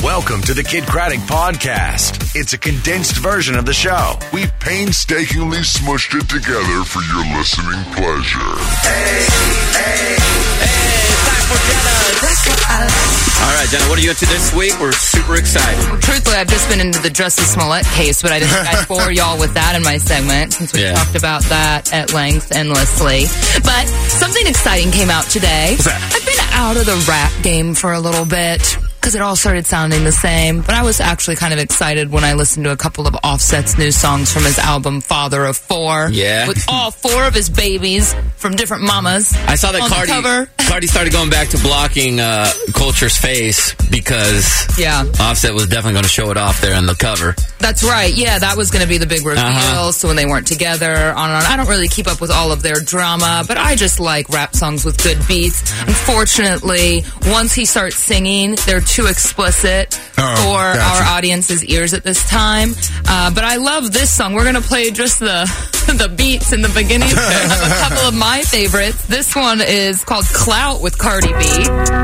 Welcome to the Kid Craddock Podcast. It's a condensed version of the show. We've painstakingly smushed it together for your listening pleasure. Hey, time for Jenna. All right, Jenna, what are you into this week? We're super excited. Truthfully, I've just been into the Jussie Smollett case, but I didn't think I'd bore y'all with that in my segment since we talked about that at length endlessly. But something exciting came out today. What's that? I've been out of the rap game for a little bit because it all started sounding the same. But I was actually kind of excited when I listened to a couple of Offset's new songs from his album Father of Four. Yeah. With all four of his babies from different mamas. I saw that Cardi started going back to blocking Culture's face because Offset was definitely going to show it off there on the cover. That's right. Yeah, that was going to be the big reveal. So when they weren't together, on and on. I don't really keep up with all of their drama, but I just like rap songs with good beats. Unfortunately, once he starts singing, they're too explicit for our audience's ears at this time. But I love this song. We're going to play just the beats in the beginning. I have a couple of my favorites. This one is called Clout with Cardi B. This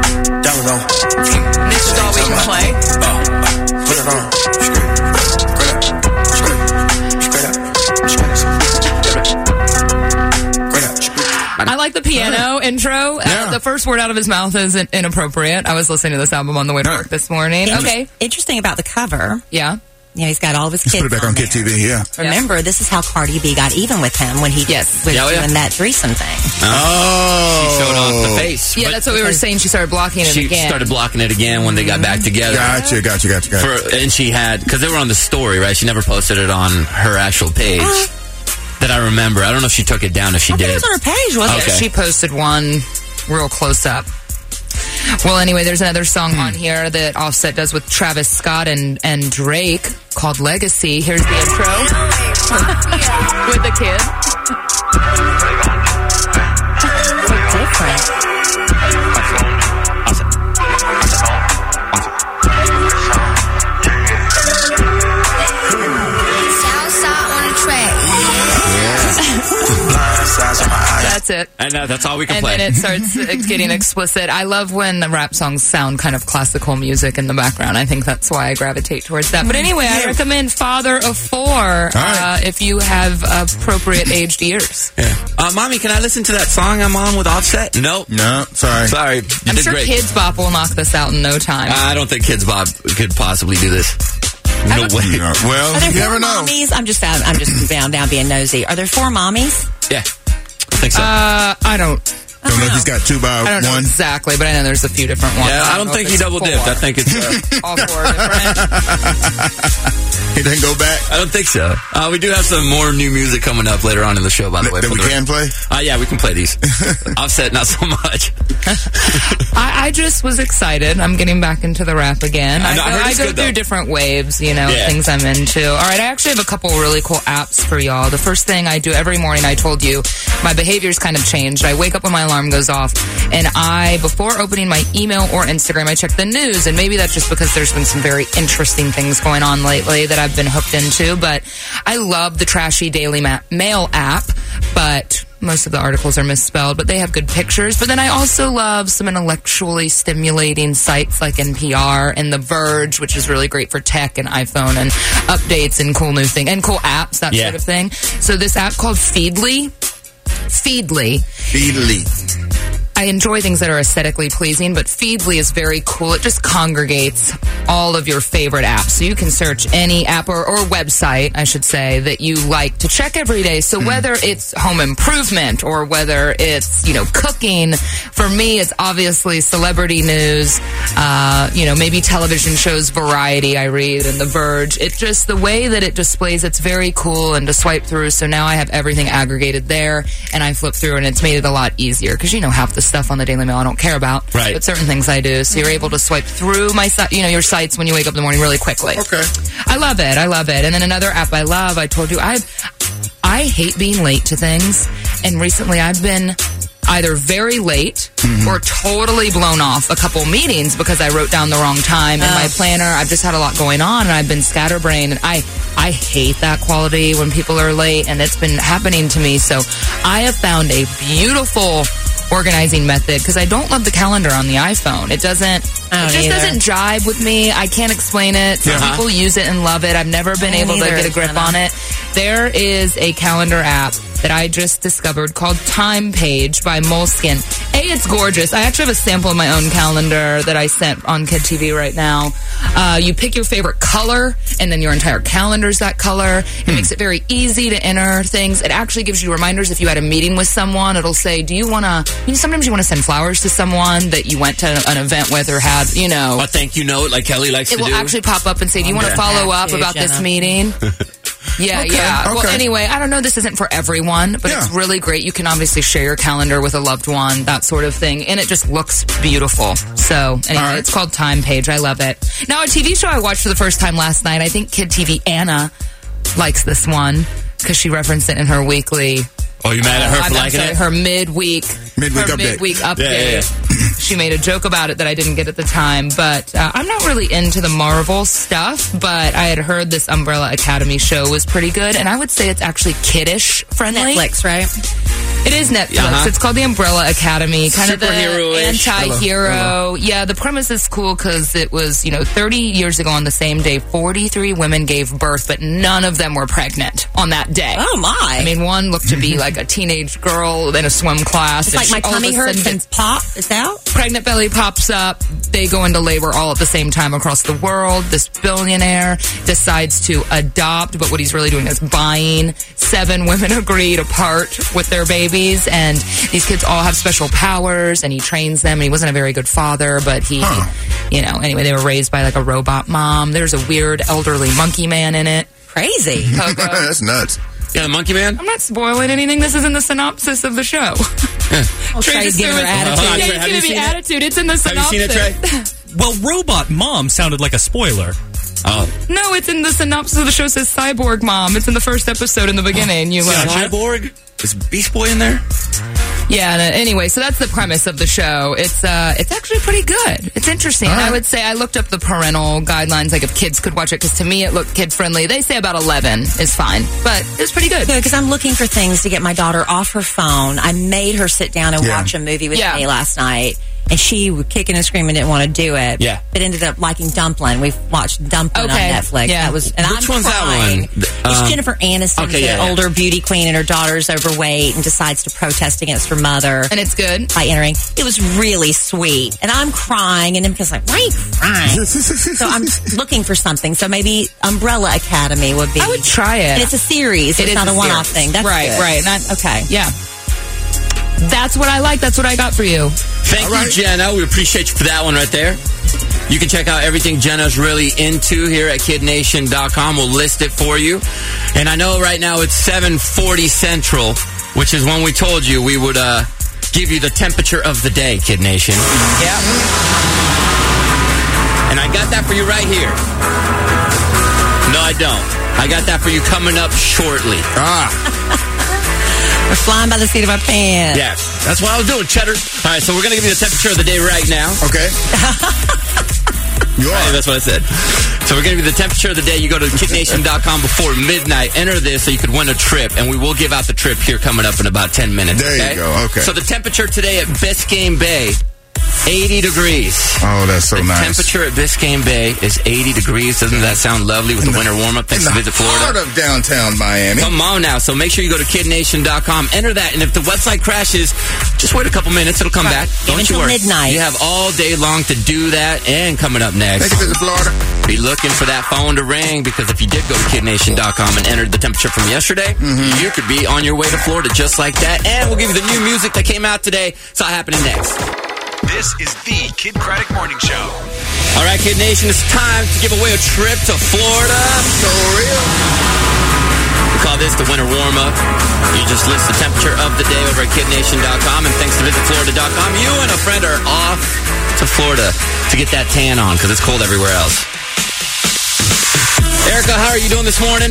is all we can play. Put it on. I like the piano intro. The first word out of his mouth is inappropriate. I was listening to this album on the way to work this morning. Interesting about the cover. Yeah. Yeah, he's got all of his kids. Put it back on Kid TV, Remember, this is how Cardi B got even with him when he was doing that threesome thing. Oh. She showed off the face. Yeah, that's what we were saying. She started blocking it again. She started blocking it again when they got back together. Gotcha. And she had, because they were on the story, right? She never posted it on her actual page. That I remember. I don't know if she took it down, if she did. It was on her page, wasn't it? She posted one real close up. Well, anyway, there's another song on here that Offset does with Travis Scott and Drake called Legacy. Here's the intro with the kid. So different. That's it. And that's all we can play. And then it starts getting explicit. I love when the rap songs sound kind of classical music in the background. I think that's why I gravitate towards that. But anyway, I recommend Father of Four if you have appropriate aged ears. Yeah. Mommy, can I listen to that song I'm on with Offset? Nope. No, sorry. I'm sure Kids Bop will knock this out in no time. I don't think Kids Bop could possibly do this. No way. Well, Are there you never four know. mommies? I'm just down being nosy. Are there four mommies? Yeah. I think so. I don't know if he's got two by I don't know one. exactly, but I know there's a few different ones. Yeah, I don't think he double dipped. I think it's all four different. He didn't go back? I don't think so. We do have some more new music coming up later on in the show, by the way. That we can play? Yeah, we can play these. Offset, not so much. I just was excited. I'm getting back into the rap again. I go through different waves, things I'm into. All right, I actually have a couple really cool apps for y'all. The first thing I do every morning, I told you, my behavior's kind of changed. I wake up when my alarm goes off, and before opening my email or Instagram, I check the news, and maybe that's just because there's been some very interesting things going on lately that I've been hooked into, but I love the trashy Daily Mail app, but most of the articles are misspelled, but they have good pictures. But then I also love some intellectually stimulating sites like NPR and The Verge, which is really great for tech and iPhone and updates and cool new things and cool apps, that sort of thing. So this app called Feedly. I enjoy things that are aesthetically pleasing, but Feedly is very cool. It just congregates all of your favorite apps. So you can search any app or website, I should say, that you like to check every day. So whether it's home improvement or whether it's, cooking, for me, it's obviously celebrity news, maybe television shows, Variety I read, and The Verge. It just, the way that it displays, it's very cool and to swipe through. So now I have everything aggregated there, and I flip through, and it's made it a lot easier because, half the stuff on the Daily Mail I don't care about. Right. But certain things I do. So you're able to swipe through your sites when you wake up in the morning really quickly. Okay. I love it. And then another app I love, I told you, I hate being late to things. And recently I've been either very late or totally blown off a couple meetings because I wrote down the wrong time in my planner. I've just had a lot going on, and I've been scatterbrained, and I hate that quality when people are late, and it's been happening to me. So I have found a beautiful organizing method because I don't love the calendar on the iPhone. It doesn't jive with me. I can't explain it. Some people use it and love it. I've never been able to get a grip on it. There is a calendar app that I just discovered called Time Page by Moleskine. It's gorgeous. I actually have a sample of my own calendar that I sent on Kid TV right now. You pick your favorite color, and then your entire calendar's that color. It makes it very easy to enter things. It actually gives you reminders if you had a meeting with someone. It'll say, do you want to, sometimes you want to send flowers to someone that you went to an event with or had, a thank you note like Kelly likes to do. It will actually pop up and say, do you want to follow up about this meeting? Yeah. Well, anyway, I don't know. This isn't for everyone, but it's really great. You can obviously share your calendar with a loved one, that sort of thing, and it just looks beautiful. So, anyway, it's called Time Page. I love it. Now, a TV show I watched for the first time last night, I think Kid TV Anna likes this one because she referenced it in her weekly... Oh, you mad at her for liking it? Her midweek update. Yeah. She made a joke about it that I didn't get at the time, but I'm not really into the Marvel stuff, but I had heard this Umbrella Academy show was pretty good, and I would say it's actually kiddish friendly. Netflix, right? It is Netflix. It's called the Umbrella Academy. Kind of the anti-hero. Yeah, the premise is cool because it was, 30 years ago on the same day, 43 women gave birth, but none of them were pregnant on that day. Oh, my. I mean, one looked to be like a teenage girl in a swim class. It's like my tummy hurts and pop is out? Pregnant belly pops up. They go into labor all at the same time across the world. This billionaire decides to adopt, but what he's really doing is buying. 7 women agree to part with their babies, and these kids all have special powers, and he trains them, and he wasn't a very good father, but he, anyway, they were raised by like a robot mom. There's a weird elderly monkey man in it. Crazy. That's nuts. Yeah, the monkey man? I'm not spoiling anything. This is in the synopsis of the show. Trey's giving her attitude. Have you seen attitude. It's in the synopsis. Have you seen it, Trey? Well, Robot Mom sounded like a spoiler. Oh. No, it's in the synopsis of the show. It says Cyborg Mom. It's in the first episode in the beginning. Cyborg? Is Beast Boy in there? Yeah, anyway, so that's the premise of the show. It's actually pretty good. It's interesting. Right. I would say I looked up the parental guidelines, like if kids could watch it, because to me it looked kid-friendly. They say about 11 is fine, but it's pretty good. Yeah, because I'm looking for things to get my daughter off her phone. I made her sit down and watch a movie with me last night. And she was kicking and screaming, didn't want to do it. Yeah. But ended up liking Dumplin'. We've watched Dumplin' on Netflix. Yeah. Which one's that one? It's Jennifer Aniston, an older beauty queen, and her daughter's overweight and decides to protest against her mother. And it's good? By entering. It was really sweet. And I'm crying, and Emka's like, why are you crying? So I'm looking for something. So maybe Umbrella Academy would be. I would try it. And it's a series. So it's not a one-off thing. That's right, good. Right. Okay. Yeah. That's what I like. That's what I got for you. Thank you, Jenna. We appreciate you for that one right there. You can check out everything Jenna's really into here at KidNation.com. We'll list it for you. And I know right now it's 7:40 Central, which is when we told you we would give you the temperature of the day, Kid Nation. Yeah. And I got that for you right here. No, I don't. I got that for you coming up shortly. We're flying by the seat of our pants. Yeah, that's what I was doing, Cheddar. All right, so we're going to give you the temperature of the day right now. Okay. You are. Right, that's what I said. So we're going to give you the temperature of the day. You go to KidNation.com before midnight. Enter this so you could win a trip, and we will give out the trip here coming up in about 10 minutes. There you go. Okay. So the temperature today at Biscayne Bay, 80 degrees. Oh, that's so nice. The temperature at Biscayne Bay is 80 degrees. Doesn't that sound lovely with the winter warm-up? Thanks to Visit Florida. Heart of downtown Miami. Come on now. So make sure you go to KidNation.com. Enter that. And if the website crashes, just wait a couple minutes. It'll come back. Don't you worry. Midnight. You have all day long to do that. And coming up next, Take it to Florida. Be looking for that phone to ring, because if you did go to KidNation.com and entered the temperature from yesterday, you could be on your way to Florida just like that. And we'll give you the new music that came out today. It's all happening next. This is the Kid Craddock Morning Show. All right, Kid Nation, it's time to give away a trip to Florida. So real. We call this the winter warm-up. You just list the temperature of the day over at KidNation.com, and thanks to VisitFlorida.com, you and a friend are off to Florida to get that tan on, because it's cold everywhere else. Erica, how are you doing this morning?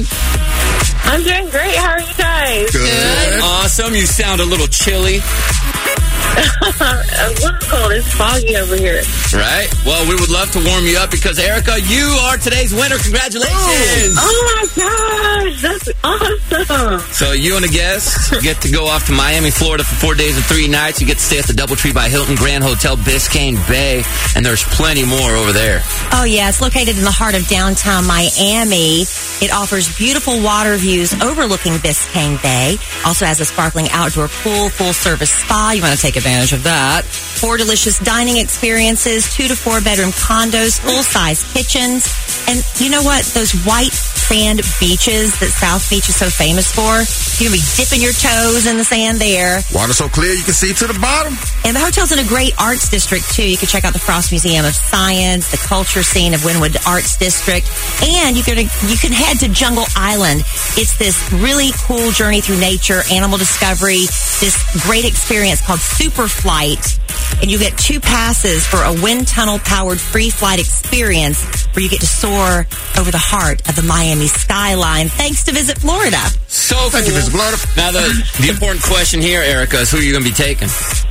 I'm doing great. How are you guys? Good. Awesome. You sound a little chilly. What's cold? It's foggy over here. Right? Well, we would love to warm you up because, Erica, you are today's winner. Congratulations. Oh, my gosh. That's awesome. So you and a guest get to go off to Miami, Florida for 4 days and 3 nights. You get to stay at the DoubleTree by Hilton Grand Hotel, Biscayne Bay, and there's plenty more over there. Oh, yeah. It's located in the heart of downtown Miami. It offers beautiful water views overlooking Biscayne Bay. Also has a sparkling outdoor pool, full-service spa. You want to take advantage of that. 4 delicious dining experiences, 2 to 4 bedroom condos, full-size kitchens. And you know what? Those white sand beaches that South Beach is so famous for, you're going to be dipping your toes in the sand there. Water so clear you can see to the bottom. And the hotel's in a great arts district, too. You can check out the Frost Museum of Science, the culture scene of Wynwood Arts District, and you can head to Jungle Island. It's this really cool journey through nature, animal discovery, this great experience called Super Flight. And you get 2 passes for a wind tunnel-powered free flight experience where you get to soar over the heart of the Miami skyline thanks to Visit Florida. So cool. Thank you, Visit Florida. Now, the important question here, Erica, is who are you going to be taking?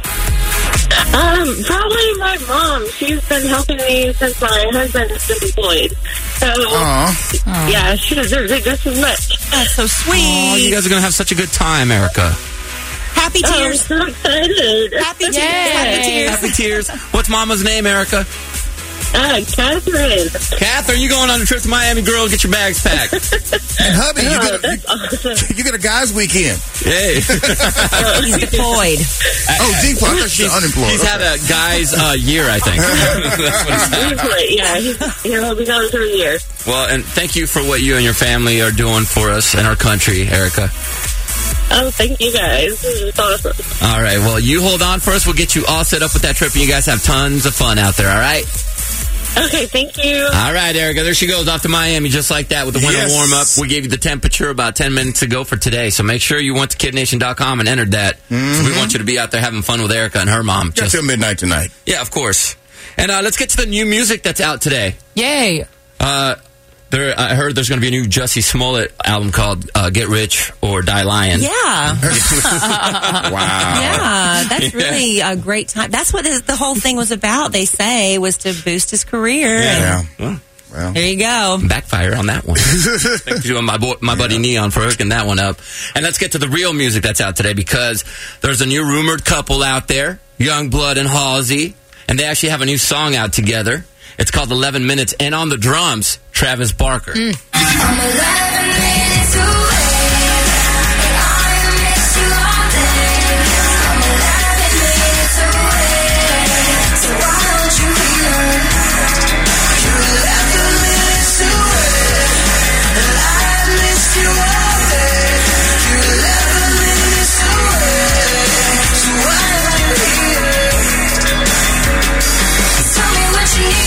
Probably my mom. She's been helping me since my husband is employed. So, yeah, she deserves it just as much. That's so sweet. Oh, you guys are going to have such a good time, Erica. Happy tears. I'm so excited. Happy tears. Happy tears. Happy tears. What's Mama's name, Erica? Catherine. Catherine, you going on a trip to Miami, girl? Get your bags packed. And hubby, you get a guy's weekend. Hey. He's deployed. Deployed. I thought she's unemployed. He's had a guy's year, I think. That's what he's had. He'll be going through a year. Well, and thank you for what you and your family are doing for us and our country, Erica. Oh, thank you guys. This is awesome. All right. Well, you hold on for us. We'll get you all set up with that trip, and you guys have tons of fun out there, all right? Okay, thank you. All right, Erica. There she goes off to Miami just like that with the winter warm-up. We gave you the temperature about 10 minutes ago for today, so make sure you went to KidNation.com and entered that. Mm-hmm. So we want you to be out there having fun with Erica and her mom. Just till midnight tonight. Yeah, of course. And let's get to the new music that's out today. Yay. I heard there's going to be a new Jussie Smollett album called Get Rich or Die Lying. Yeah. Wow. Yeah, that's really a great time. That's what the whole thing was about, they say, was to boost his career. Yeah. Well, there you go. Backfire on that one. Thank you to my buddy Neon for hooking that one up. And let's get to the real music that's out today because there's a new rumored couple out there, Youngblood and Halsey, and they actually have a new song out together. It's called 11 Minutes, and on the drums, Travis Barker. I'm 11 minutes away, and I miss you all day. I'm 11 minutes away, so why don't you hear? You're 11 minutes away, and I miss you all day. You're 11 minutes away, so why don't you hear? Tell me what you need.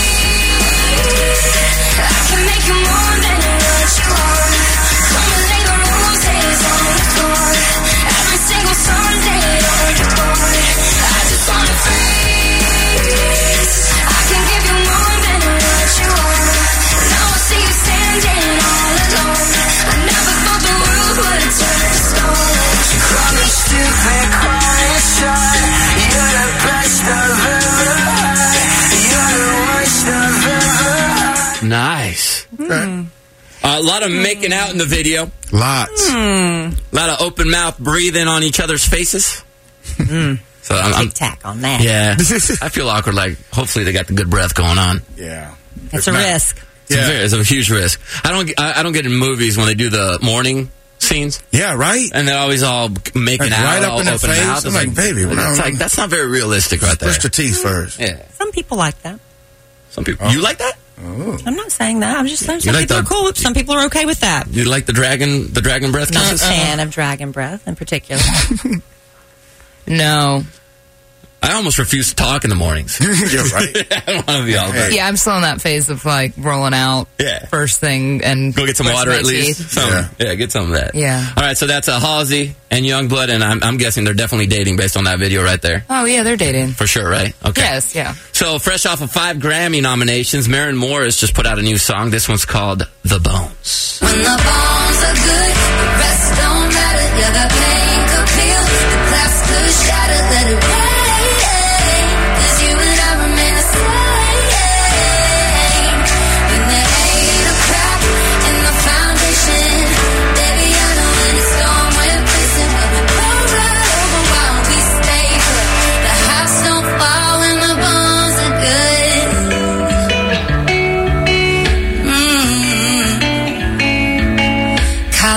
Make you more than what you are. Come and lay the roses on the floor. Every single Sunday on your board. I just wanna freeze. I can give you more than what you are. Now I see you standing all alone. I never thought the world would turn to stone. You call me stupid, crying shy. You're the best I've ever had. You're the worst I've ever had. Nice. Okay. A lot of making out in the video. Lots. A lot of open mouth breathing on each other's faces. So I'm tack on that. Yeah. I feel awkward. Like, hopefully they got the good breath going on. Yeah. It's a risk. It's a huge risk. I don't get in movies when they do the morning scenes. Yeah, right. And they're always all making out, right up all in their open face. mouth. I'm like, baby, it's like that's not very realistic, right there. Brush your teeth first. Yeah. Some people like that. Some people. You like that? Oh. I'm not saying that. I'm just saying some like people are cool. Some people are okay with that. You like the dragon breath Not kisses? a fan of dragon breath in particular. No. I almost refuse to talk in the mornings. You're right. I don't want to be all day. Yeah, I'm still in that phase of like rolling out first thing and go get some water at least. Yeah, get some of that. Yeah. All right, so that's Halsey and Youngblood, and I'm guessing they're definitely dating based on that video right there. Oh yeah, they're dating for sure, right? Okay. Yes, yeah. So fresh off of 5 Grammy nominations, Maren Morris just put out a new song. This one's called "The Bones." When the bones are good, the rest don't matter. Yeah, the pain could peel, the glass could shatter, let it rain.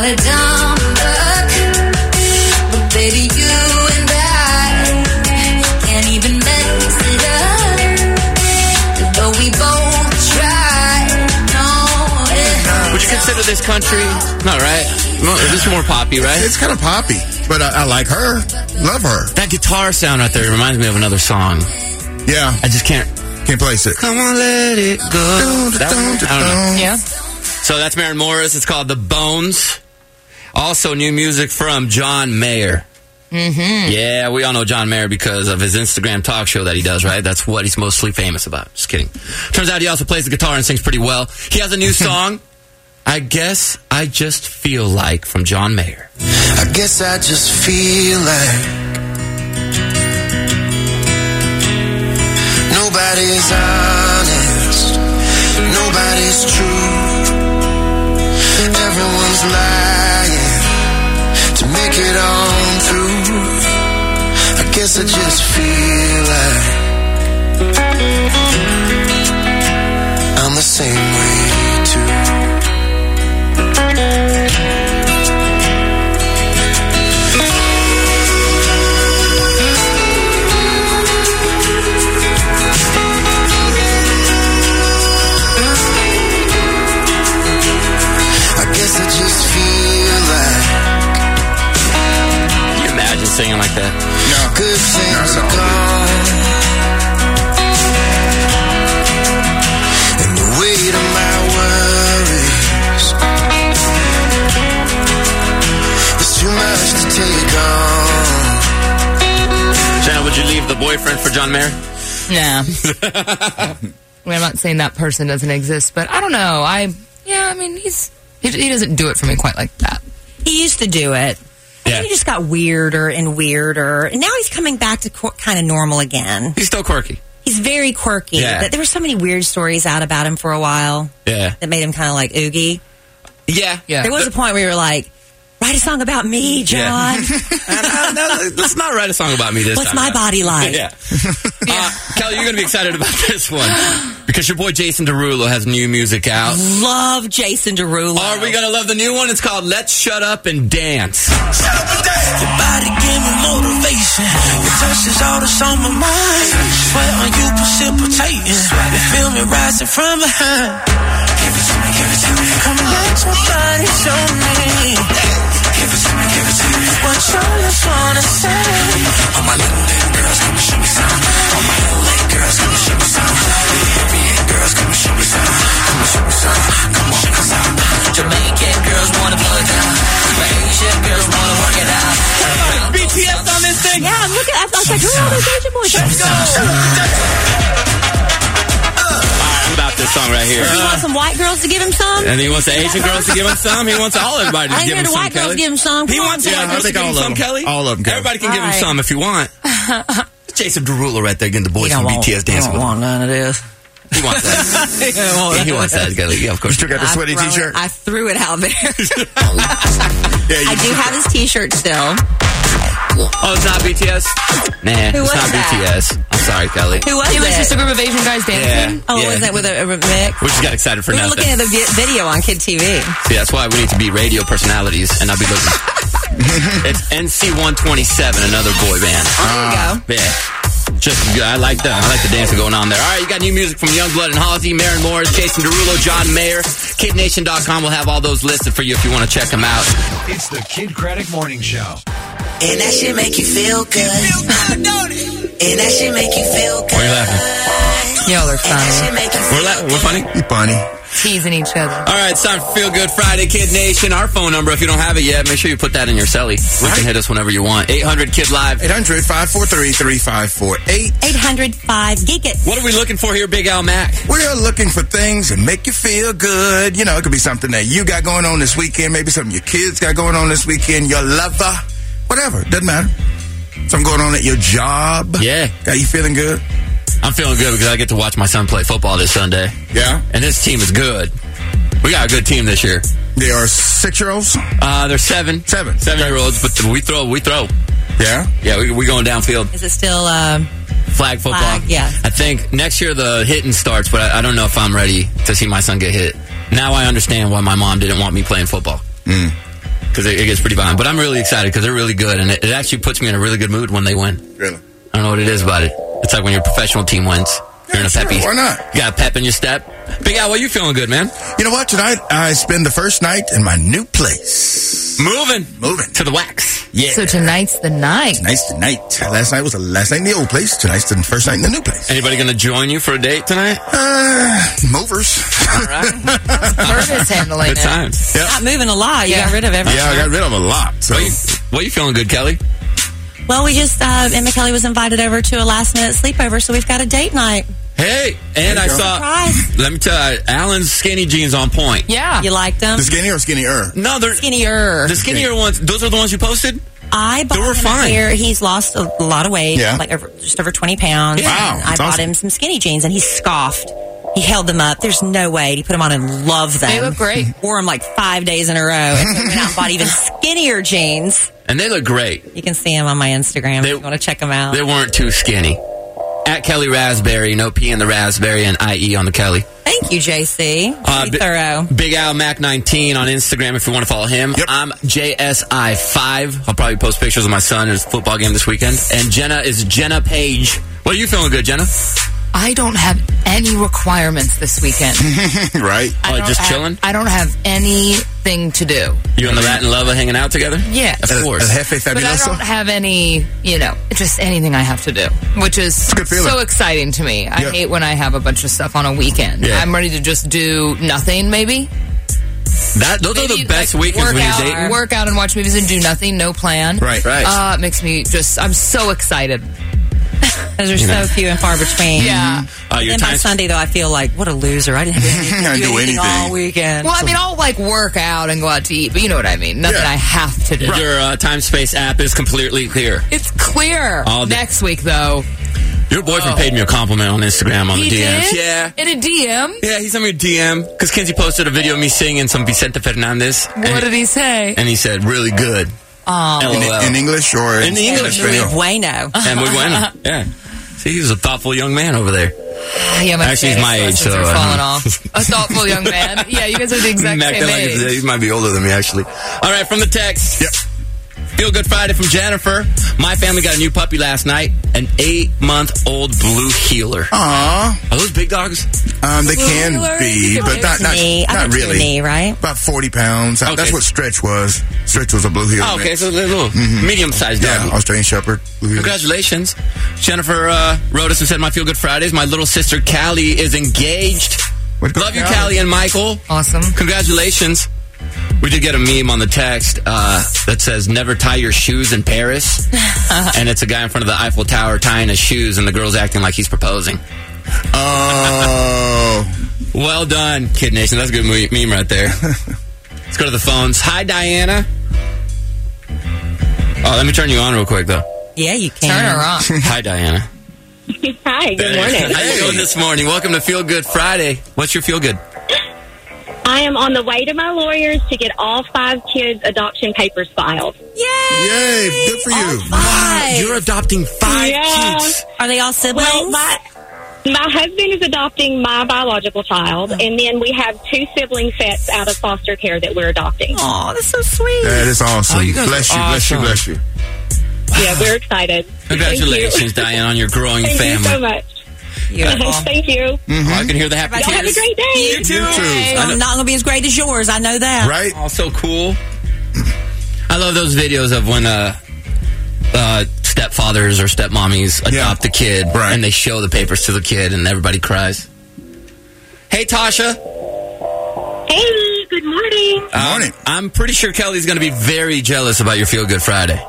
a dumb look, but baby, you and I can't even mess it up. Though we both try, Would you consider this country? No, right? This is more poppy, right? It's kind of poppy, but I like her. Love her. That guitar sound right there reminds me of another song. Yeah. I just can't place it. Come on, let it go. I don't know. Yeah. So that's Maren Morris. It's called The Bones. Also, new music from John Mayer. Mm-hmm. Yeah, we all know John Mayer because of his Instagram talk show that he does, right? That's what he's mostly famous about. Just kidding. Turns out he also plays the guitar and sings pretty well. He has a new song, I Guess I Just Feel Like, from John Mayer. I guess I just feel like nobody's honest, nobody's true. Everyone's lying to make it on through. I guess I just feel like I'm the same way too. Singing like that. No. Good things are gone, and the weight of my worries is too much to take on. Shannon, would you leave the boyfriend for John Mayer? Nah. I'm not saying that person doesn't exist, but I don't know. He doesn't do it for me quite like that. He used to do it. Yeah. He just got weirder and weirder. And now he's coming back to kind of normal again. He's still quirky. He's very quirky. Yeah. There were so many weird stories out about him for a while. Yeah. That made him kind of like oogie. Yeah. There was a point where you were like, write a song about me, John. Yeah. No, let's not write a song about me this What's time. my body like? Yeah. Kelly, you're going to be excited about this one because your boy Jason Derulo has new music out. Love Jason Derulo. Are we going to love the new one? It's called Let's Shut Up and Dance. Shut up and dance. Your body give me motivation. Your touch is all that's on my mind. Sweat on you precipitating. You feel me rising from behind. Give it to me, give it to me. Come on, let your body show me. Give it to me, give it to me. What your lips wanna say. All my little lady girls, come and show me some. All my little lady girls, come and show me some. The Caribbean girls, come and show me some. Come and show me some. Come on, cause I'm Jamaican girls wanna plug down. Asian girls wanna work it out. BTS on this thing. Yeah, I'm looking. I was like, who are those Asian boys? Let's go. About this song right here. He wants some white girls to give him some? And he wants the Asian girls to give him some. He wants everybody to give him some. white girls give him some. He wants white girls to give him some, Kelly. All of them, Kelly. Everybody can give him some if you want. Jason Derulo right there getting the boys from BTS dancing. He don't want none of this. He wants that. He wants that, Kelly. Yeah, of course. You still got the sweaty t-shirt? I threw it out there. I do have his t-shirt still. Oh, it's not BTS? Nah, Who it's was not that? BTS. I'm sorry, Kelly. Who was It was it? just a group of Asian guys dancing. Oh, was that with a mix? We just got excited for We were nothing. looking at the video on Kid TV. See, that's why we need to be radio personalities and not be looking. It's NC127, another boy band. There you go. Yeah. Just good. I like the dancing going on there. All right, you got new music from Youngblood and Halsey, Maren Morris, Jason Derulo, John Mayer. KidNation.com will have all those listed for you if you want to check them out. It's the Kid Craddock Morning Show. And that shit make you feel good. And that shit make you feel good. Why are you laughing? Y'all are funny. We're funny? You funny. Teasing each other. All right, it's time for Feel Good Friday, Kid Nation. Our phone number, if you don't have it yet, make sure you put that in your celly. You can hit us whenever you want. 800-KID-LIVE. 800-543-3548. 800-5-GEEK-IT. What are we looking for here, Big Al Mac? We're looking for things that make you feel good. You know, it could be something that you got going on this weekend, maybe something your kids got going on this weekend, your lover, whatever. Doesn't matter. Something going on at your job. Yeah. Got you feeling good? I'm feeling good because I get to watch my son play football this Sunday. Yeah? And this team is good. We got a good team this year. They are 6-year-olds? They're 7. 7-year-olds, but we throw. Yeah? Yeah, we going downfield. Is it still flag football? Flag, yeah. I think next year the hitting starts, but I don't know if I'm ready to see my son get hit. Now I understand why my mom didn't want me playing football. because it gets pretty violent. But I'm really excited because they're really good, and it actually puts me in a really good mood when they win. Really? I don't know what it is about it. It's like when your professional team wins. You're in a peppy. Why not? You got a pep in your step. Big Al, what you feeling good, man? You know what? Tonight, I spend the first night in my new place. Moving to the wax. Yeah. So tonight's the night. Tonight's the night. Last night was the last night in the old place. Tonight's the first night in the new place. Anybody going to join you for a date tonight? Movers. All right. Bird is handling Good it. times. Yeah. Not moving a lot. You got rid of everything. Yeah, I got rid of a lot. So. What you feeling good, Kelly? Well, we just, Emma Kelly was invited over to a last-minute sleepover, so we've got a date night. Hey, and I saw, Surprise. let me tell you, Alan's skinny jeans on point. Yeah. You liked them? The skinny or skinnier? No, they're Skinnier. the skinnier ones. Those are the ones you posted? I bought They were him fine. a pair. He's lost a lot of weight, Yeah. like just over 20 pounds. Yeah. Wow, And I that's bought awesome. him some skinny jeans, and he scoffed. He held them up. There's no way. He put them on and loved them. They look great. Wore them like 5 days in a row. And so we went out and bought even skinnier jeans. And they look great. You can see them on my Instagram if you want to check them out. They weren't too skinny. At Kelly Raspberry, no P in the Raspberry and IE on the Kelly. Thank you, JC. Pretty thorough. Big Al Mac 19 on Instagram if you want to follow him. Yep. I'm JSI5. I'll probably post pictures of my son at his football game this weekend. And Jenna is Jenna Page. What are you feeling good, Jenna? I don't have any requirements this weekend. Right? Just chilling? I don't have anything to do. You and the Rat and Lova hanging out together? Yeah. Of course. El Jefe But I Fabuloso? don't have any, just anything I have to do, which is a good feeling. so exciting to me. I Yeah. hate when I have a bunch of stuff on a weekend. Yeah. I'm ready to just do nothing, maybe. Those are the best weekends when you're dating. Work out and watch movies and do nothing, no plan. Right. It makes me I'm so excited. Those are so few and far between. Yeah. Your And by time- Sunday, though, I feel like, what a loser. I didn't have anything I to didn't do anything. all weekend. Well, I mean, I'll work out and go out to eat, but you know what I mean. Nothing Yeah. I have to do. Your time-space app is completely clear. It's clear. All the- Next week, though. Your boyfriend paid me a compliment on Instagram on He the DMs. did? Yeah. In a DM? Yeah, he sent me a DM because Kenzie posted a video of me singing some Vicente Fernandez. What did he say? And he said, really good. Oh. LOL. In English or In English. Spanish? Muy bueno. And muy bueno. Yeah. See, he's a thoughtful young man over there. Yeah, my Actually, he's my age, lessons so, are falling off. A thoughtful young man. Yeah, you guys are the exact Mac, same like age. he might be older than me, actually. All right, from the text. Yep. Feel Good Friday from Jennifer. My family got a new puppy last night, an 8-month-old blue healer. Aww. Are those big dogs? They can be, but not really. Knee, right? About 40 pounds. Okay. That's what Stretch was. Stretch was a blue heeler. Oh, okay, mix. so they're little medium-sized dog. Yeah, Australian Shepherd. Blue heeler. Congratulations. Jennifer wrote us and said, my Feel Good Fridays. My little sister, Callie, is engaged. Love you, Callie and Michael. Awesome. Congratulations. We did get a meme on the text that says, never tie your shoes in Paris. And it's a guy in front of the Eiffel Tower tying his shoes, and the girl's acting like he's proposing. Oh. Well done, Kid Nation. That's a good meme right there. Let's go to the phones. Hi, Diana. Oh, let me turn you on real quick, though. Yeah, you can. Turn her on. Hi, Diana. Hi, good morning. How you doing this morning? Welcome to Feel Good Friday. What's your Feel Good? I am on the way to my lawyers to get all 5 kids' adoption papers filed. Yay. Good for you. Wow, you're adopting 5 Yeah. kids. Are they all siblings? Well, my husband is adopting my biological child, and then we have 2 sibling sets out of foster care that we're adopting. Oh, that's so sweet. That is awesome. Oh, you guys Bless are you, bless you, awesome. bless you. Yeah, we're excited. Congratulations, Diane, on your growing Thank family. you so much. Beautiful. Thank you. Oh, I can hear the happy Y'all have a tears. great day. You too. I'm not going to be as great as yours. I know that. Right? Oh, so cool. I love those videos of when stepfathers or stepmommies adopt a kid, Right. and they show the papers to the kid, and everybody cries. Hey, Tasha. Hey, good morning. Morning. I'm pretty sure Kelly's going to be very jealous about your Feel Good Friday.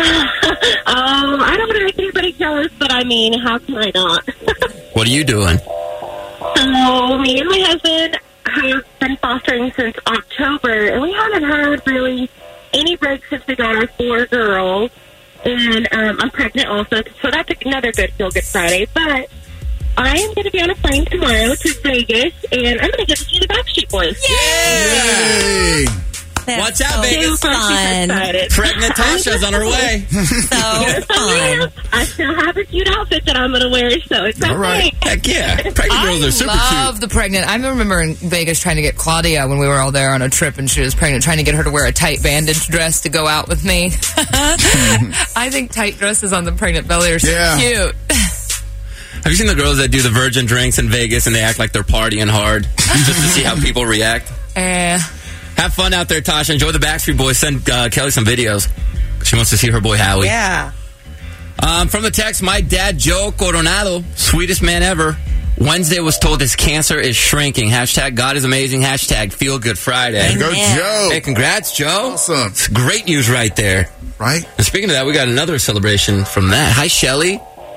I don't want to make anybody jealous, but I mean, how can I not? What are you doing? So, me and my husband have been fostering since October, and we haven't had really any breaks since we got our 4 girls. And I'm pregnant also, so that's another good Feel Good Friday. But I am going to be on a plane tomorrow to Vegas, and I'm going to get to see the Backstreet Boys. Yay. That's Watch out, Vegas. Fun. Pregnant Tasha's on her way. So fun. I still have a cute outfit that I'm going to wear, so it's All right. Heck yeah. Pregnant girls are super I love cute. the pregnant. I remember in Vegas trying to get Claudia when we were all there on a trip and she was pregnant, trying to get her to wear a tight bandage dress to go out with me. I think tight dresses on the pregnant belly are so cute. Have you seen the girls that do the virgin drinks in Vegas and they act like they're partying hard just to see how people react? Have fun out there, Tasha. Enjoy the Backstreet Boys. Send Kelly some videos. She wants to see her boy Howie. Yeah. From the text, my dad, Joe Coronado, sweetest man ever. Wednesday was told his cancer is shrinking. Hashtag God is amazing. Hashtag Feel Good Friday. Go, Joe. Hey, congrats, Joe. Awesome. It's great news right there. Right? And speaking of that, we got another celebration from that. Hi, Shelly.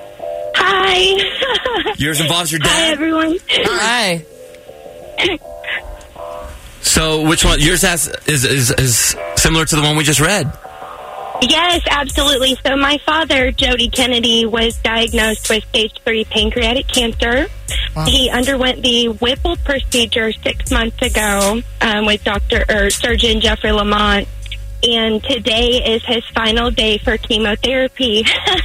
Hi. Yours involves your dad? Hi, everyone. Hi. So, which one? Yours is similar to the one we just read. Yes, absolutely. So my father, Jody Kennedy, was diagnosed with stage 3 pancreatic cancer. Wow. He underwent the Whipple procedure 6 months ago with Surgeon Jeffrey Lamont. And today is his final day for chemotherapy.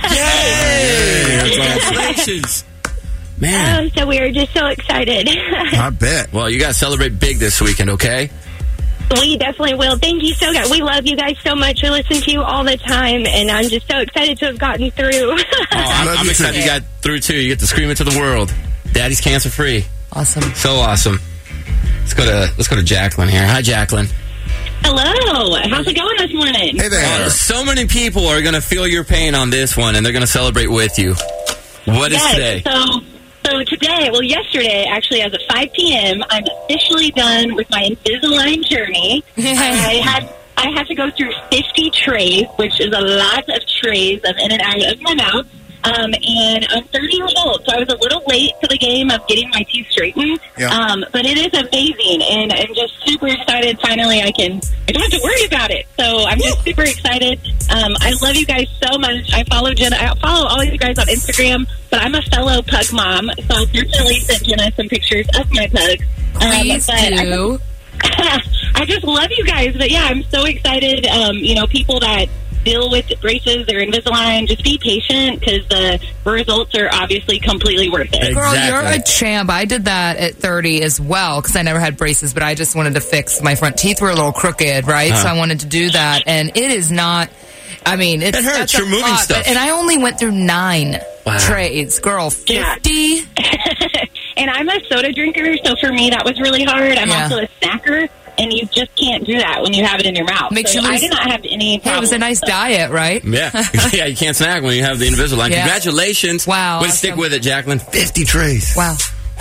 Yay! Congratulations. Man. So we are just so excited. I bet. Well, you got to celebrate big this weekend, okay? We definitely will. Thank you so much. We love you guys so much. We listen to you all the time, and I'm just so excited to have gotten through. I'm excited you got through, too. You get to scream it to the world. Daddy's cancer-free. Awesome. So awesome. Let's go to Jacqueline here. Hi, Jacqueline. Hello. How's it going this morning? Hey there. So many people are going to feel your pain on this one, and they're going to celebrate with you. What is today? So today, yesterday, actually, as of 5 p.m., I'm officially done with my Invisalign journey. I had to go through 50 trays, which is a lot of trays of in and out of my mouth. And I'm 30 years old, so I was a little late to the game of getting my teeth straightened. Yeah. But it is amazing, and I'm just super excited. Finally, I don't have to worry about it. So I'm just super excited. I love you guys so much. I follow Jenna. I follow all of you guys on Instagram, but I'm a fellow pug mom, so I'll definitely send Jenna some pictures of my pugs. Please do. I just love you guys. But yeah, I'm so excited. People that deal with braces or Invisalign, just be patient because the results are obviously completely worth it. Exactly. Girl, you're a champ. I did that at 30 as well because I never had braces, but I just wanted to fix my front teeth were a little crooked, right? So I wanted to do that, and it is not. I mean, it hurts. You're moving stuff, and I only went through 9 trays. Girl, 50. Yeah. And I'm a soda drinker, so for me that was really hard. I'm also a snacker. And you just can't do that when you have it in your mouth. I did not have any problems. Hey, it was a nice diet, right? Yeah. Yeah, you can't snack when you have the Invisalign. Yeah. Congratulations. Wow. Way to stick with it, Jacqueline. 50 trays. Wow.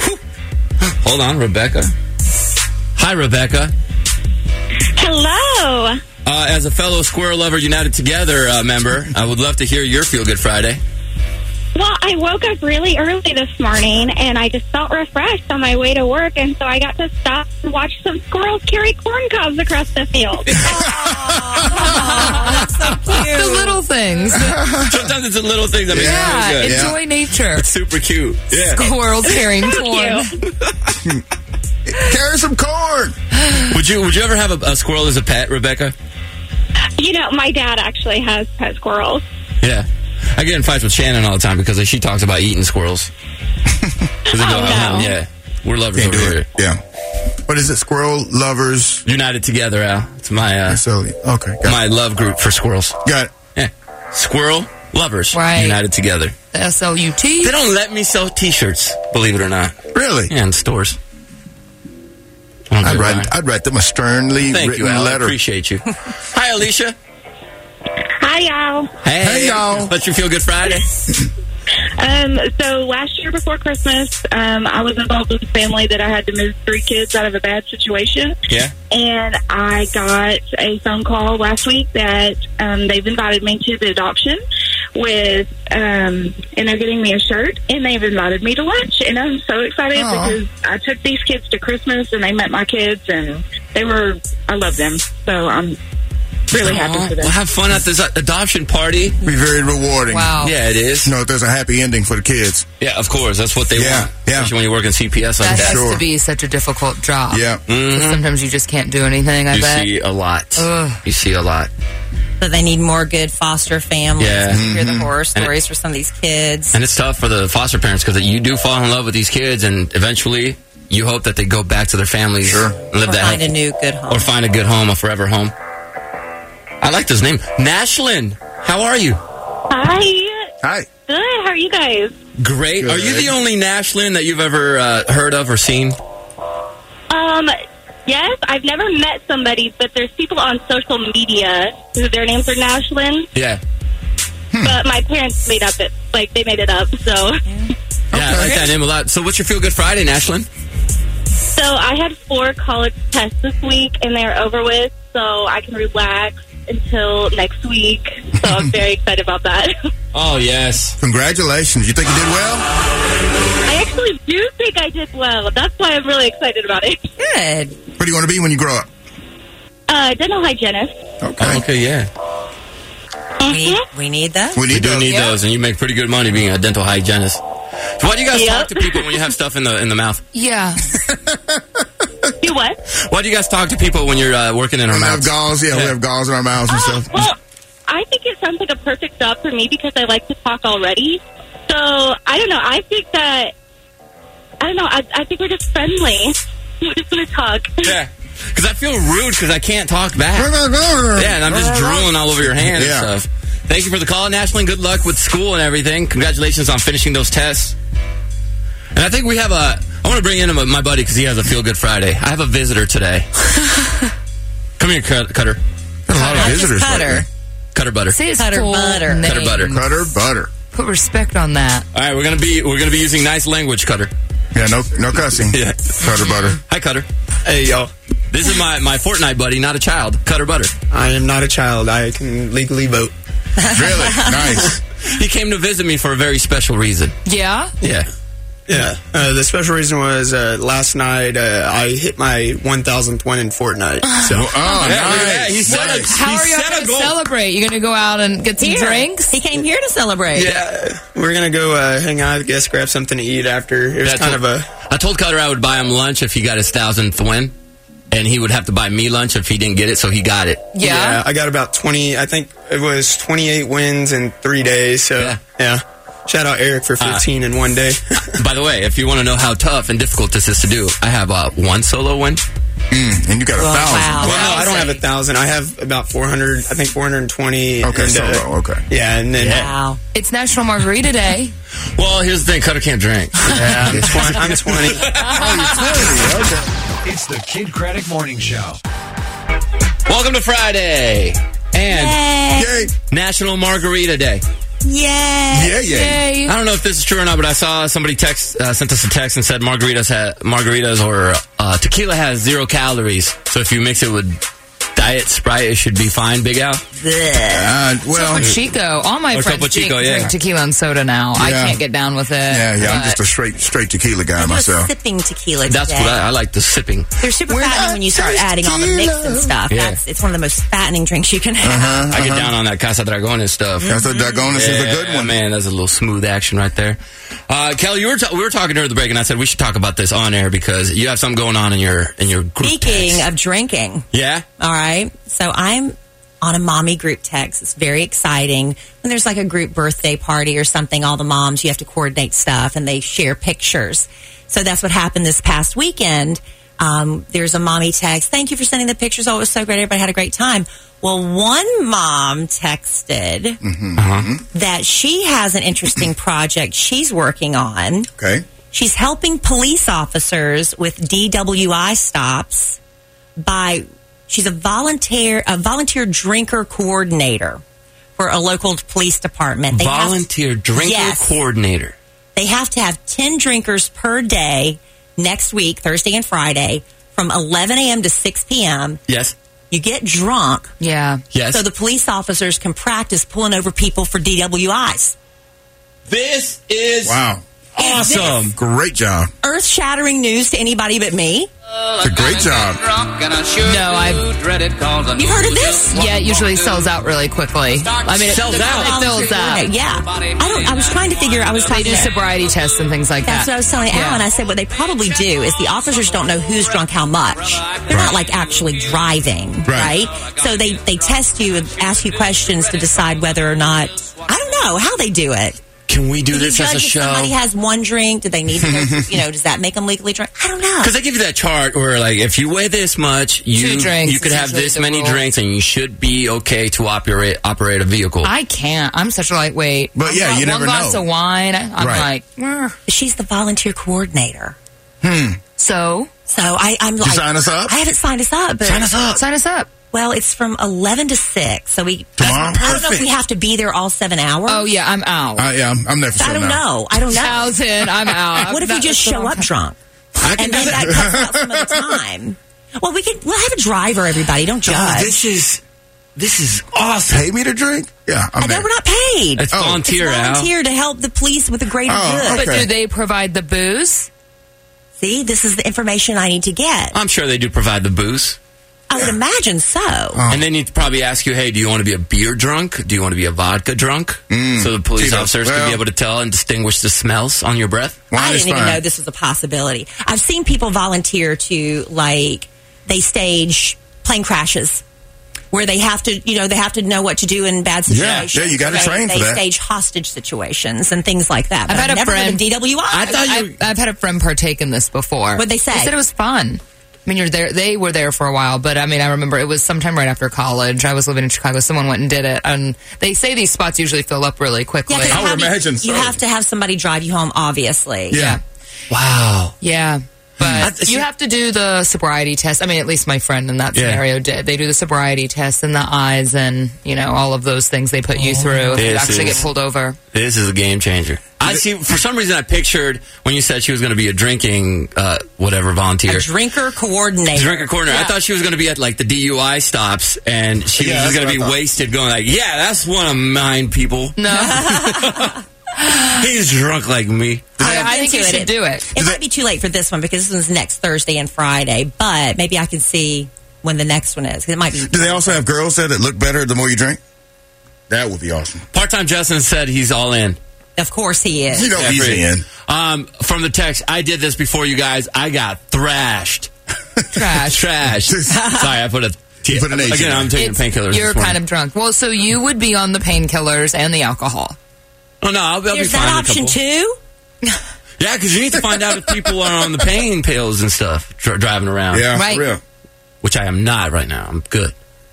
Hold on, Rebecca. Hi, Rebecca. Hello. As a fellow Squirrel Lover United Together member, I would love to hear your Feel Good Friday. Well, I woke up really early this morning, and I just felt refreshed on my way to work, and so I got to stop and watch some squirrels carry corn cobs across the field. That's so cute. The little things. Sometimes it's the little things that make you feel good. Enjoy nature. It's super cute. Yeah. Squirrels carrying corn. Carry some corn. Would you ever have a squirrel as a pet, Rebecca? My dad actually has pet squirrels. Yeah. I get in fights with Shannon all the time because she talks about eating squirrels. Yeah. We're lovers over here. Yeah. What is it? Squirrel Lovers United Together, Al. It's my my love group for squirrels. Got it. Yeah. Squirrel Lovers United Together. SLUT. They don't let me sell T-shirts, believe it or not. Really? Yeah, in stores. I'd write them a sternly written letter. I appreciate you. Hi, Alicia. Hi, y'all. Hey, y'all. Let you feel good Friday. So last year before Christmas, I was involved with a family that I had to move 3 kids out of a bad situation. Yeah. And I got a phone call last week that they've invited me to the adoption with, and they're getting me a shirt, and they've invited me to lunch. And I'm so excited because I took these kids to Christmas, and they met my kids, and I love them. So I'm really happy for them. Well, have fun at this adoption party. Be very rewarding. Wow. Yeah, it is. You know, if there's a happy ending for the kids. Yeah, of course. That's what they want. Yeah. Especially when you work in CPS like That that. has to be such a difficult job. Yeah. Sometimes you just can't do anything, I You bet. see a lot. Ugh. You see a lot. So they need more good foster families. Yeah. You hear the horror stories for some of these kids. And it's tough for the foster parents because you do fall in love with these kids, and eventually you hope that they go back to their families and live Or that find a new good home. or find a good home, a forever home. I like this name, Nashlyn. How are you? Hi. Hi. Good. How are you guys? Great. Good. Are you the only Nashlyn that you've ever heard of or seen? Yes, I've never met somebody, but there's people on social media who their names are Nashlyn. Yeah. But my parents made up it. Like, they made it up, so. Yeah, I like that name a lot. So what's your Feel Good Friday, Nashlyn? So I had 4 college tests this week, and they're over with, so I can relax until next week. So I'm very excited about that. Oh, yes. Congratulations. You think you did well? I actually do think I did well. That's why I'm really excited about it. Good. What do you want to be when you grow up? Dental hygienist. Okay. Okay, yeah. We need that. We need You do those. need those, and you make pretty good money being a dental hygienist. So why do you guys talk to people when you have stuff in the mouth? Yeah. Do what? Why do you guys talk to people when you're working in our We have mouths? galls. Yeah, we have galls in our mouths and stuff. Well, I think it sounds like a perfect job for me because I like to talk already. So, I don't know. I think that, I think we're just friendly. We're just going to talk. Yeah. Because I feel rude because I can't talk back. Yeah, and I'm just drooling all over your hand Yeah. and stuff. Thank you for the call, Nashlyn. Good luck with school and everything. Congratulations on finishing those tests. And I think we have I want to bring in my buddy because he has a Feel Good Friday. I have a visitor today. Come here, Cutter. Got a lot of visitors. Cutter. lately. Cutter Butter. Say his Cutter full Butter. name. Cutter Butter. Cutter butter. Put respect on that. All right, we're gonna be using nice language, Cutter. Yeah, no cussing. Yeah. Cutter butter. Hi, Cutter. Hey, y'all. This is my Fortnite buddy, not a child. Cutter Butter. I am not a child. I can legally vote. Really? Nice. He came to visit me for a very special reason. Yeah? Yeah. Yeah. The special reason was last night I hit my 1,000th win in Fortnite. So. Yeah, he said Nice. How are you going to celebrate? You going to go out and get some drinks? He came here to celebrate. Yeah, we're gonna go hang out. I guess grab something to eat after. It was I told Cutter I would buy him lunch if he got his 1,000th win, and he would have to buy me lunch if he didn't get it. So he got it. Yeah. I got about 20. I think it was 28 wins in 3 days. So yeah. Shout out Eric for 15 in one day. By the way, if you want to know how tough and difficult this is to do, I have one solo win. And you got 1,000. Wow. Well, no, I don't have 1,000. I have about 400. I think 420. Okay, and, solo. Okay. Yeah, and then Wow. It's National Margarita Day. Well, here's the thing: Cutter can't drink. yeah, I'm 20. It's the Kid Craddock Morning Show. Welcome to Friday and Yay. National Margarita Day. Yay. Yeah, yeah. Yay. I don't know if this is true or not, but I saw somebody sent us a text and said margaritas or tequila has 0 calories. So if you mix it with Diet Sprite, it should be fine. Big Al. Well, Topo Chico. All my Or friends Topo Chico, drink tequila and soda now. I Yeah. can't get down with it. yeah. I'm but- just a straight tequila guy I'm myself. sipping tequila That's today. what I like, the sipping. They're super When fattening I when you start taste adding all the mix and tequila. stuff. Yeah. It's one of the most fattening drinks you can have. I get down on that Casa Dragones stuff. That's a Dragones is a good one. Man, that's a little smooth action right there. Kelly, we were talking during the break, and I said we should talk about this on air because you have something going on in your group Speaking text. of drinking, Yeah? all right. So I'm on a mommy group text. It's very exciting. When there's like a group birthday party or something, all the moms, you have to coordinate stuff and they share pictures. So that's what happened this past weekend. There's a mommy text. Thank you for sending the pictures. Oh, it was so great. Everybody had a great time. Well, one mom texted that she has an interesting project she's working on. Okay. She's helping police officers with DWI stops she's a volunteer drinker coordinator for a local police department. Volunteer drinker Yes. coordinator. They have to have 10 drinkers per day next week, Thursday and Friday, from 11 a.m. to 6 p.m. Yes. You get drunk. Yeah. Yes. So the police officers can practice pulling over people for DWIs. This is Wow. awesome. Great job. Earth-shattering news to anybody but me. It's a great job. No, You heard of this? Yeah, it usually sells out really quickly. I mean, it fills out. Yeah. I was trying to figure. I was talking. They do sobriety tests and things like That's that. what I was telling Alan. I said what they probably do is the officers don't know who's drunk how much. They're not like actually driving, right? So they test you and ask you questions to decide whether or not. I don't know how they do it. Can we do this as a show? If somebody has one drink, do they need to go, does that make them legally drunk? I don't know. Because they give you that chart where, like, if you weigh this much, you could have this many drinks, and you should be okay to operate a vehicle. I can't. I'm such a lightweight. But yeah, you never know. One glass of wine, I'm like, she's the volunteer coordinator. So I'm like, sign us up? I haven't signed us up. But Sign us up. Well, it's from 11 to 6. So Tomorrow? I don't know if we have to be there all 7 hours. Oh, yeah, I'm out. Yeah, I'm there for 7 hours. I don't know. Thousand, I'm out. What if we just show up drunk? And then that cuts out some of the time. Well, we'll have a driver, everybody. Don't judge. Oh, this is awesome. Pay me to drink? Yeah, I'm there. No, we're not paid. It's volunteer, It's volunteer to help the police with the greater good. But do they provide the booze? See, this is the information I need to get. I'm sure they do provide the booze. I would imagine so. And they need to probably ask you, hey, do you want to be a beer drunk? Do you want to be a vodka drunk? So the police officers can be able to tell and distinguish the smells on your breath? I didn't even know this was a possibility. I've seen people volunteer to, like, they stage plane crashes where they have to know what to do in bad situations. Yeah, you got to train for that. They stage hostage situations and things like that. But I've had a friend heard of DWI. I've had a friend partake in this before. What'd they say? They said it was fun. I mean, you're there. They were there for a while, but I mean, I remember it was sometime right after college. I was living in Chicago. Someone went and did it, and they say these spots usually fill up really quickly. Yeah, I would imagine so. You have to have somebody drive you home, obviously. Yeah. Wow. Yeah. But you have to do the sobriety test. I mean, at least my friend in that scenario did. They do the sobriety test and the eyes and, all of those things they put you through if you actually get pulled over. This is a game changer. I see. For some reason, I pictured when you said she was going to be a drinking, volunteer. A drinker coordinator. Yeah. I thought she was going to be at, like, the DUI stops, and she was going to be wasted going like, yeah, that's one of mine, people. No. He's drunk like me. I think you should do it. It might be too late for this one because this one's next Thursday and Friday, but maybe I can see when the next one is. It might be. Do they also have girls there that look better the more you drink? That would be awesome. Part-time Justin said he's all in. Of course he is. He's in. From the text, I did this before you guys. I got thrashed. Trash. Sorry, I put a... Put an H again, I'm taking painkillers. You're kind of drunk. Well, so you would be on the painkillers and the alcohol. Oh, no, I'll be fine. There's that option, too? Yeah, because you need to find out if people are on the pain pills and stuff driving around. Yeah, right. For real. Which I am not right now. I'm good.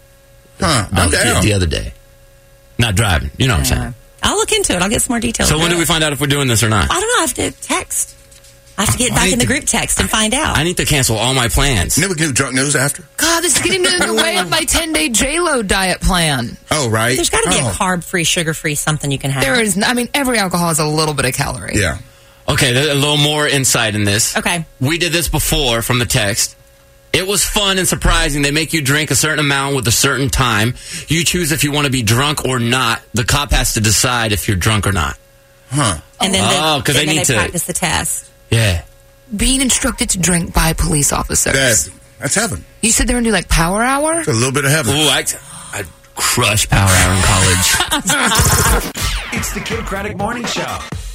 I'm down. The other day. Not driving. You know what I'm saying. I'll look into it. I'll get some more details. So when do we find out if we're doing this or not? I don't know. I have to text. I have to get back in the group text and find out. I need to cancel all my plans. And then we can do drunk news after. God, this is getting in the way of my 10-day J-Lo diet plan. Oh, right. There's got to be a carb-free, sugar-free something you can have. There is. I mean, every alcohol has a little bit of calorie. Yeah. Okay, there's a little more insight in this. Okay. We did this before from the text. It was fun and surprising. They make you drink a certain amount with a certain time. You choose if you want to be drunk or not. The cop has to decide if you're drunk or not. Huh. And then because they need to practice the test. Yeah. Being instructed to drink by police officers. That's heaven. You said they were going to do like Power Hour? It's a little bit of heaven. Ooh, I crushed Power Hour in college. It's the Kid Craddock Morning Show.